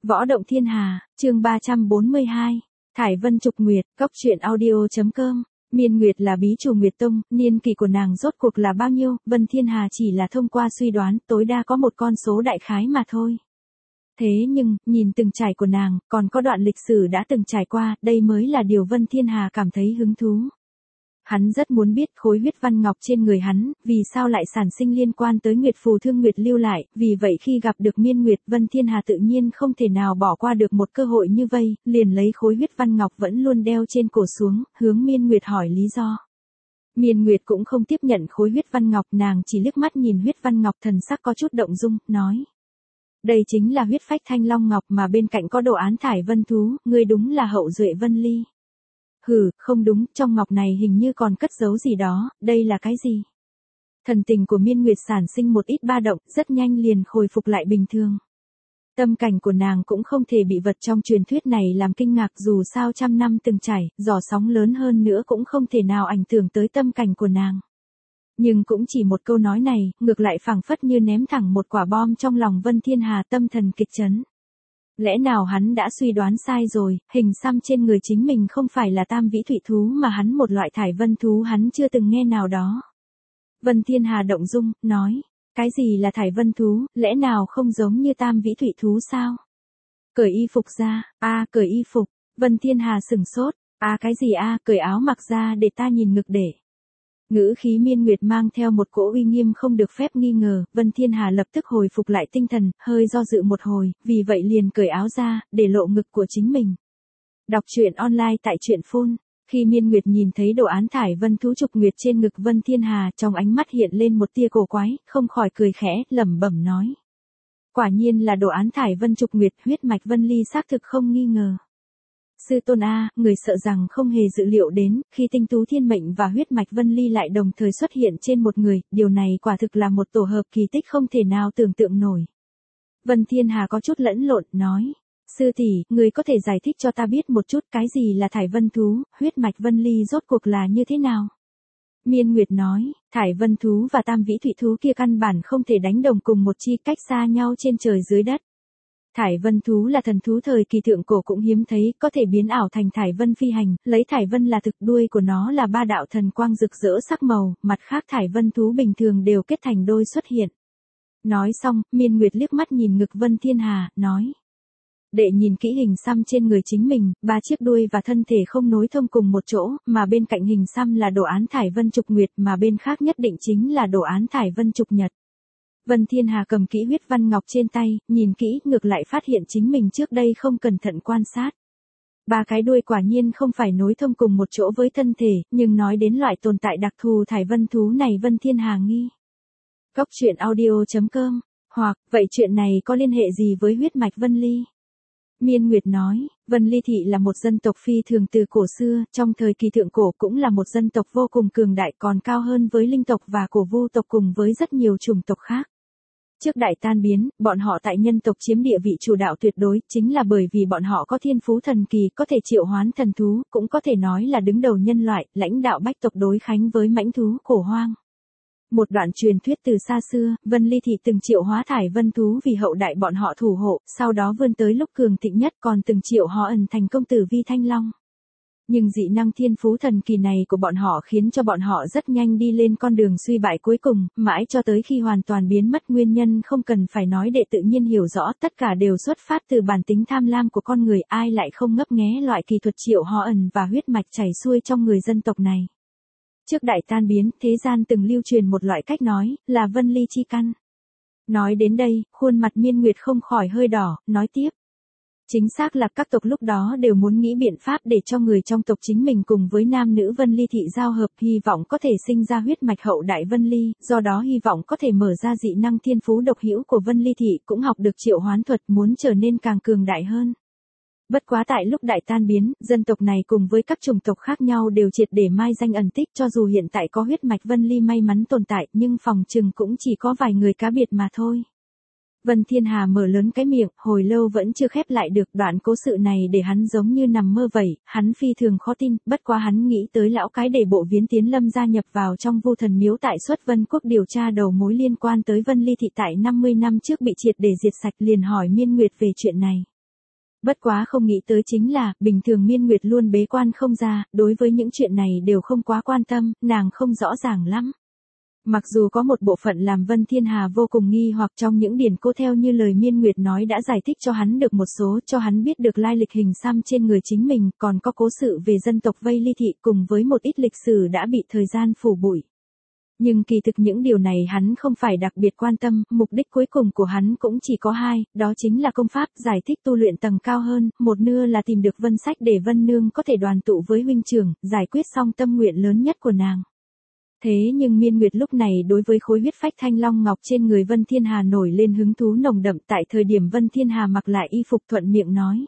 Võ động thiên hà, chương 342. Thải Vân trục nguyệt, góc truyện audio.com. Miên Nguyệt là bí chủ Nguyệt Tông, niên kỳ của nàng rốt cuộc là bao nhiêu, Vân Thiên Hà chỉ là thông qua suy đoán, tối đa có một con số đại khái mà thôi. Thế nhưng, nhìn từng trải của nàng, còn có đoạn lịch sử đã từng trải qua, đây mới là điều Vân Thiên Hà cảm thấy hứng thú. Hắn rất muốn biết khối huyết văn ngọc trên người hắn, vì sao lại sản sinh liên quan tới Nguyệt Phù Thương Nguyệt lưu lại, vì vậy khi gặp được Miên Nguyệt, Vân Thiên Hà tự nhiên không thể nào bỏ qua được một cơ hội như vây, liền lấy khối huyết văn ngọc vẫn luôn đeo trên cổ xuống, hướng Miên Nguyệt hỏi lý do. Miên Nguyệt cũng không tiếp nhận khối huyết văn ngọc, nàng chỉ liếc mắt nhìn huyết văn ngọc, thần sắc có chút động dung, nói. Đây chính là huyết phách thanh long ngọc mà bên cạnh có đồ án Thải Vân thú, ngươi đúng là hậu duệ Vân Ly. Hừ, không đúng, trong ngọc này hình như còn cất giấu gì đó, đây là cái gì? Thần tình của Miên Nguyệt sản sinh một ít ba động, rất nhanh liền khôi phục lại bình thường. Tâm cảnh của nàng cũng không thể bị vật trong truyền thuyết này làm kinh ngạc, dù sao trăm năm từng trải, gió sóng lớn hơn nữa cũng không thể nào ảnh hưởng tới tâm cảnh của nàng. Nhưng cũng chỉ một câu nói này, ngược lại phảng phất như ném thẳng một quả bom trong lòng Vân Thiên Hà, tâm thần kịch chấn. Lẽ nào hắn đã suy đoán sai rồi, hình xăm trên người chính mình không phải là tam vĩ thủy thú mà hắn một loại thải vân thú hắn chưa từng nghe nào đó. Vân Thiên Hà động dung, nói, cái gì là thải vân thú, lẽ nào không giống như tam vĩ thủy thú sao? Cởi y phục ra, cởi y phục, Vân Thiên Hà sừng sốt, cái gì cởi áo mặc ra để ta nhìn ngực để. Ngữ khí Miên Nguyệt mang theo một cỗ uy nghiêm không được phép nghi ngờ, Vân Thiên Hà lập tức hồi phục lại tinh thần, hơi do dự một hồi, vì vậy liền cởi áo ra, để lộ ngực của chính mình. Đọc truyện online tại truyện phun. Khi Miên Nguyệt nhìn thấy đồ án Thải Vân thú trục nguyệt trên ngực Vân Thiên Hà, trong ánh mắt hiện lên một tia cổ quái, không khỏi cười khẽ, lẩm bẩm nói. Quả nhiên là đồ án Thải Vân trục nguyệt, huyết mạch Vân Ly xác thực không nghi ngờ. Sư tôn người sợ rằng không hề dự liệu đến, khi tinh tú thiên mệnh và huyết mạch Vân Ly lại đồng thời xuất hiện trên một người, điều này quả thực là một tổ hợp kỳ tích không thể nào tưởng tượng nổi. Vân Thiên Hà có chút lẫn lộn, nói, sư tỷ, người có thể giải thích cho ta biết một chút cái gì là Thải Vân thú, huyết mạch Vân Ly rốt cuộc là như thế nào? Miên Nguyệt nói, Thải Vân thú và tam vĩ thủy thú kia căn bản không thể đánh đồng cùng một chi, cách xa nhau trên trời dưới đất. Thải Vân thú là thần thú thời kỳ thượng cổ cũng hiếm thấy, có thể biến ảo thành Thải Vân phi hành, lấy Thải Vân là thực, đuôi của nó là ba đạo thần quang rực rỡ sắc màu, mặt khác Thải Vân thú bình thường đều kết thành đôi xuất hiện. Nói xong, Miên Nguyệt liếc mắt nhìn ngực Vân Thiên Hà, nói. Để nhìn kỹ hình xăm trên người chính mình, ba chiếc đuôi và thân thể không nối thông cùng một chỗ, mà bên cạnh hình xăm là đồ án Thải Vân trục nguyệt, mà bên khác nhất định chính là đồ án Thải Vân trục nhật. Vân Thiên Hà cầm kỹ huyết văn ngọc trên tay, nhìn kỹ, ngược lại phát hiện chính mình trước đây không cẩn thận quan sát. Ba cái đuôi quả nhiên không phải nối thông cùng một chỗ với thân thể, nhưng nói đến loại tồn tại đặc thù Thải Vân thú này Vân Thiên Hà nghi. Góc truyện audio.com, hoặc, vậy chuyện này có liên hệ gì với huyết mạch Vân Ly? Miên Nguyệt nói, Vân Ly thị là một dân tộc phi thường từ cổ xưa, trong thời kỳ thượng cổ cũng là một dân tộc vô cùng cường đại, còn cao hơn với linh tộc và cổ vu tộc cùng với rất nhiều chủng tộc khác. Trước đại tan biến, bọn họ tại nhân tộc chiếm địa vị chủ đạo tuyệt đối, chính là bởi vì bọn họ có thiên phú thần kỳ, có thể triệu hoán thần thú, cũng có thể nói là đứng đầu nhân loại, lãnh đạo bách tộc đối kháng với mãnh thú cổ hoang. Một đoạn truyền thuyết từ xa xưa, Vân Ly thị từng triệu hóa Thải Vân thú vì hậu đại bọn họ thủ hộ, sau đó vươn tới lúc cường thịnh nhất còn từng triệu họ ẩn thành công tử Vi Thanh Long. Nhưng dị năng thiên phú thần kỳ này của bọn họ khiến cho bọn họ rất nhanh đi lên con đường suy bại cuối cùng, mãi cho tới khi hoàn toàn biến mất, nguyên nhân không cần phải nói để tự nhiên hiểu rõ, tất cả đều xuất phát từ bản tính tham lam của con người, ai lại không ngấp nghé loại kỳ thuật triệu họ ẩn và huyết mạch chảy xuôi trong người dân tộc này. Trước đại tan biến, thế gian từng lưu truyền một loại cách nói, là Vân Ly chi căn. Nói đến đây, khuôn mặt Miên Nguyệt không khỏi hơi đỏ, nói tiếp. Chính xác là các tộc lúc đó đều muốn nghĩ biện pháp để cho người trong tộc chính mình cùng với nam nữ Vân Ly thị giao hợp, hy vọng có thể sinh ra huyết mạch hậu đại Vân Ly, do đó hy vọng có thể mở ra dị năng thiên phú độc hữu của Vân Ly thị, cũng học được triệu hoán thuật, muốn trở nên càng cường đại hơn. Bất quá tại lúc đại tan biến, dân tộc này cùng với các chủng tộc khác nhau đều triệt để mai danh ẩn tích, cho dù hiện tại có huyết mạch Vân Ly may mắn tồn tại, nhưng phòng chừng cũng chỉ có vài người cá biệt mà thôi. Vân Thiên Hà mở lớn cái miệng, hồi lâu vẫn chưa khép lại được, đoạn cố sự này để hắn giống như nằm mơ vậy, hắn phi thường khó tin, bất quá hắn nghĩ tới lão cái để bộ Viễn Tiến Lâm gia nhập vào trong Vu Thần Miếu tại Xuất Vân Quốc điều tra đầu mối liên quan tới Vân Ly thị tại 50 năm trước bị triệt để diệt sạch, liền hỏi Miên Nguyệt về chuyện này. Bất quá không nghĩ tới chính là, bình thường Miên Nguyệt luôn bế quan không ra, đối với những chuyện này đều không quá quan tâm, nàng không rõ ràng lắm. Mặc dù có một bộ phận làm Vân Thiên Hà vô cùng nghi hoặc trong những điển cố theo như lời Miên Nguyệt nói đã giải thích cho hắn được một số, cho hắn biết được lai lịch hình xăm trên người chính mình, còn có cố sự về dân tộc Vây Ly Thị cùng với một ít lịch sử đã bị thời gian phủ bụi. Nhưng kỳ thực những điều này hắn không phải đặc biệt quan tâm, mục đích cuối cùng của hắn cũng chỉ có hai, đó chính là công pháp giải thích tu luyện tầng cao hơn, một nửa là tìm được Vân Sách để Vân Nương có thể đoàn tụ với huynh trưởng, giải quyết xong tâm nguyện lớn nhất của nàng. Thế nhưng Miên Nguyệt lúc này đối với khối huyết phách thanh long ngọc trên người Vân Thiên Hà nổi lên hứng thú nồng đậm tại thời điểm Vân Thiên Hà mặc lại y phục thuận miệng nói.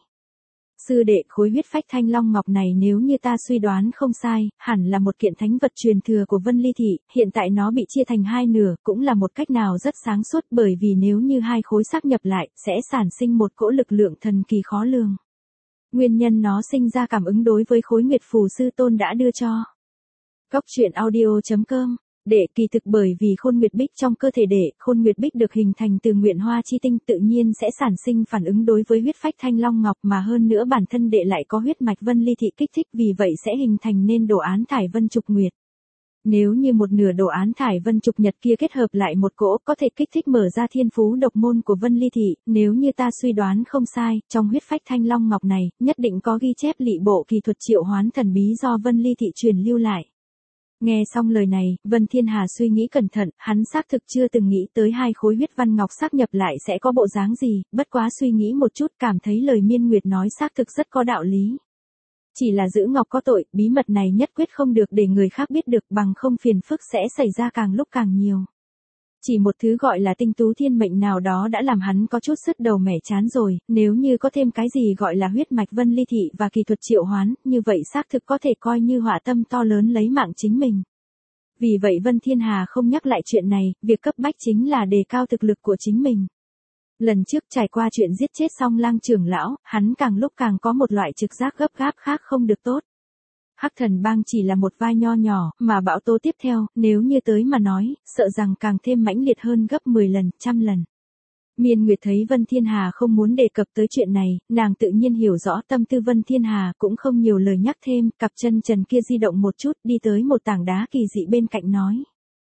Sư đệ, khối huyết phách thanh long ngọc này nếu như ta suy đoán không sai, hẳn là một kiện thánh vật truyền thừa của Vân Ly Thị, hiện tại nó bị chia thành hai nửa, cũng là một cách nào rất sáng suốt bởi vì nếu như hai khối xác nhập lại, sẽ sản sinh một cỗ lực lượng thần kỳ khó lường. Nguyên nhân nó sinh ra cảm ứng đối với khối nguyệt phù sư tôn đã đưa cho. Góc truyện audio.com Đệ kỳ thực bởi vì khôn nguyệt bích trong cơ thể đệ, khôn nguyệt bích được hình thành từ nguyện hoa chi tinh tự nhiên sẽ sản sinh phản ứng đối với huyết phách thanh long ngọc mà hơn nữa bản thân đệ lại có huyết mạch Vân Ly Thị kích thích vì vậy sẽ hình thành nên đồ án thải vân trục nguyệt. Nếu như một nửa đồ án thải vân trục nhật kia kết hợp lại một cỗ có thể kích thích mở ra thiên phú độc môn của Vân Ly Thị, nếu như ta suy đoán không sai, trong huyết phách thanh long ngọc này, nhất định có ghi chép lị bộ kỳ thuật triệu hoán thần bí do Vân Ly Thị truyền lưu lại. Nghe xong lời này, Vân Thiên Hà suy nghĩ cẩn thận, hắn xác thực chưa từng nghĩ tới hai khối huyết văn ngọc xác nhập lại sẽ có bộ dáng gì, bất quá suy nghĩ một chút cảm thấy lời Miên Nguyệt nói xác thực rất có đạo lý. Chỉ là giữ ngọc có tội, bí mật này nhất quyết không được để người khác biết được bằng không phiền phức sẽ xảy ra càng lúc càng nhiều. Chỉ một thứ gọi là tinh tú thiên mệnh nào đó đã làm hắn có chút sứt đầu mẻ chán rồi, nếu như có thêm cái gì gọi là huyết mạch Vân Ly Thị và kỳ thuật triệu hoán, như vậy xác thực có thể coi như họa tâm to lớn lấy mạng chính mình. Vì vậy Vân Thiên Hà không nhắc lại chuyện này, việc cấp bách chính là đề cao thực lực của chính mình. Lần trước trải qua chuyện giết chết Song Lang trưởng lão, hắn càng lúc càng có một loại trực giác gấp gáp khác không được tốt. Hắc Thần Bang chỉ là một vai nho nhỏ, mà bão tố tiếp theo, nếu như tới mà nói, sợ rằng càng thêm mãnh liệt hơn gấp 10 lần, trăm lần. Miên Nguyệt thấy Vân Thiên Hà không muốn đề cập tới chuyện này, nàng tự nhiên hiểu rõ tâm tư Vân Thiên Hà cũng không nhiều lời nhắc thêm, cặp chân trần kia di động một chút đi tới một tảng đá kỳ dị bên cạnh nói.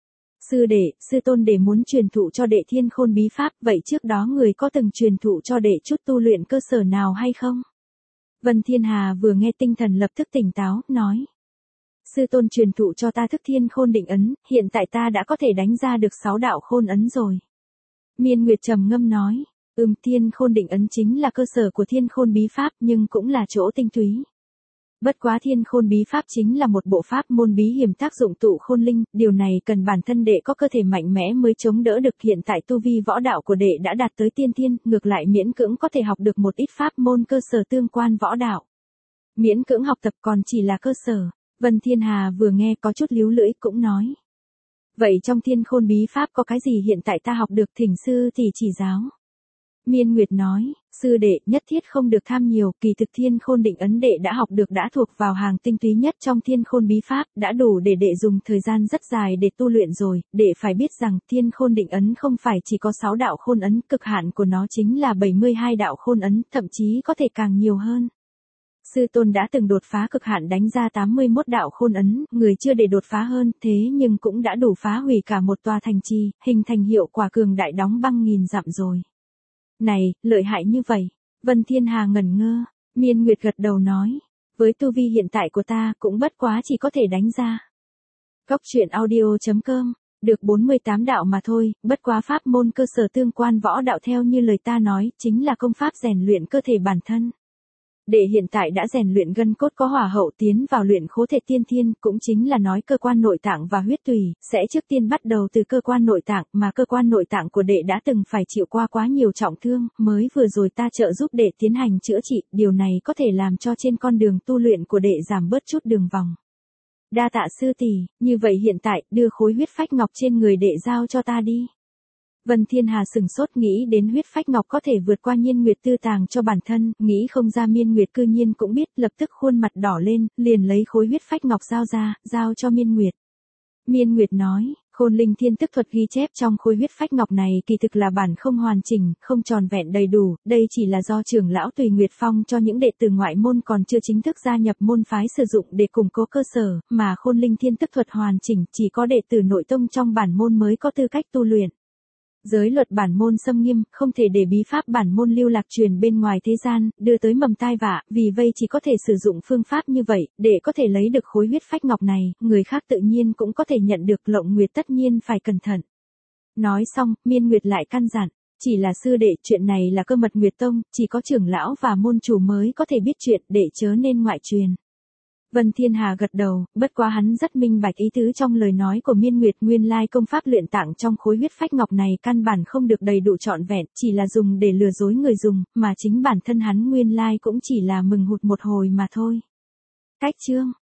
Sư đệ, sư tôn đệ muốn truyền thụ cho đệ thiên khôn bí pháp, vậy trước đó người có từng truyền thụ cho đệ chút tu luyện cơ sở nào hay không? Vân Thiên Hà vừa nghe tinh thần lập tức tỉnh táo, nói. Sư tôn truyền thụ cho ta thức thiên khôn định ấn, hiện tại ta đã có thể đánh ra được 6 đạo khôn ấn rồi. Miên Nguyệt trầm ngâm nói, thiên khôn định ấn chính là cơ sở của thiên khôn bí pháp nhưng cũng là chỗ tinh túy. Bất quá thiên khôn bí pháp chính là một bộ pháp môn bí hiểm tác dụng tụ khôn linh, điều này cần bản thân đệ có cơ thể mạnh mẽ mới chống đỡ được hiện tại tu vi võ đạo của đệ đã đạt tới tiên thiên, ngược lại miễn cưỡng có thể học được một ít pháp môn cơ sở tương quan võ đạo. Miễn cưỡng học tập còn chỉ là cơ sở, Vân Thiên Hà vừa nghe có chút líu lưỡi cũng nói. Vậy trong thiên khôn bí pháp có cái gì hiện tại ta học được thỉnh sư thì chỉ giáo. Miên Nguyệt nói, sư đệ nhất thiết không được tham nhiều, kỳ thực thiên khôn định ấn đệ đã học được đã thuộc vào hàng tinh túy nhất trong thiên khôn bí pháp, đã đủ để đệ dùng thời gian rất dài để tu luyện rồi, đệ phải biết rằng thiên khôn định ấn không phải chỉ có 6 đạo khôn ấn, cực hạn của nó chính là 72 đạo khôn ấn, thậm chí có thể càng nhiều hơn. Sư tôn đã từng đột phá cực hạn đánh ra 81 đạo khôn ấn, người chưa để đột phá hơn, thế nhưng cũng đã đủ phá hủy cả một tòa thành trì, hình thành hiệu quả cường đại đóng băng nghìn dặm rồi. Này, lợi hại như vậy. Vân Thiên Hà ngẩn ngơ, Miên Nguyệt gật đầu nói. Với tu vi hiện tại của ta cũng bất quá chỉ có thể đánh ra. Góc truyện audio.com, được 48 đạo mà thôi, bất quá pháp môn cơ sở tương quan võ đạo theo như lời ta nói, chính là công pháp rèn luyện cơ thể bản thân. Đệ hiện tại đã rèn luyện gân cốt có hỏa hậu tiến vào luyện khố thể tiên thiên, cũng chính là nói cơ quan nội tạng và huyết tùy, sẽ trước tiên bắt đầu từ cơ quan nội tạng, mà cơ quan nội tạng của đệ đã từng phải chịu qua quá nhiều trọng thương, mới vừa rồi ta trợ giúp đệ tiến hành chữa trị, điều này có thể làm cho trên con đường tu luyện của đệ giảm bớt chút đường vòng. Đa tạ sư tỷ, như vậy hiện tại, đưa khối huyết phách ngọc trên người đệ giao cho ta đi. Vân Thiên Hà sừng sốt nghĩ đến huyết phách ngọc có thể vượt qua Nhiên Nguyệt tư tàng cho bản thân, nghĩ không ra Miên Nguyệt cư nhiên cũng biết, lập tức khuôn mặt đỏ lên, liền lấy khối huyết phách ngọc giao ra, giao cho Miên Nguyệt. Miên Nguyệt nói, Khôn linh thiên tức thuật ghi chép trong khối huyết phách ngọc này kỳ thực là bản không hoàn chỉnh, không tròn vẹn đầy đủ, đây chỉ là do trưởng lão Tùy Nguyệt Phong cho những đệ tử ngoại môn còn chưa chính thức gia nhập môn phái sử dụng để củng cố cơ sở, mà khôn linh thiên tức thuật hoàn chỉnh chỉ có đệ tử nội tông trong bản môn mới có tư cách tu luyện. Giới luật bản môn xâm nghiêm, không thể để bí pháp bản môn lưu lạc truyền bên ngoài thế gian, đưa tới mầm tai vạ, vì vậy chỉ có thể sử dụng phương pháp như vậy, để có thể lấy được khối huyết phách ngọc này, người khác tự nhiên cũng có thể nhận được. Lộng Nguyệt tất nhiên phải cẩn thận. Nói xong, Miên Nguyệt lại căn dặn, chỉ là sư đệ, chuyện này là cơ mật Nguyệt Tông, chỉ có trưởng lão và môn chủ mới có thể biết chuyện, để chớ nên ngoại truyền. Vân Thiên Hà gật đầu, bất quá hắn rất minh bạch ý tứ trong lời nói của Miên Nguyệt. Nguyên lai công pháp luyện tạng trong khối huyết phách ngọc này căn bản không được đầy đủ trọn vẹn, chỉ là dùng để lừa dối người dùng, mà chính bản thân hắn nguyên lai cũng chỉ là mừng hụt một hồi mà thôi. Cách chương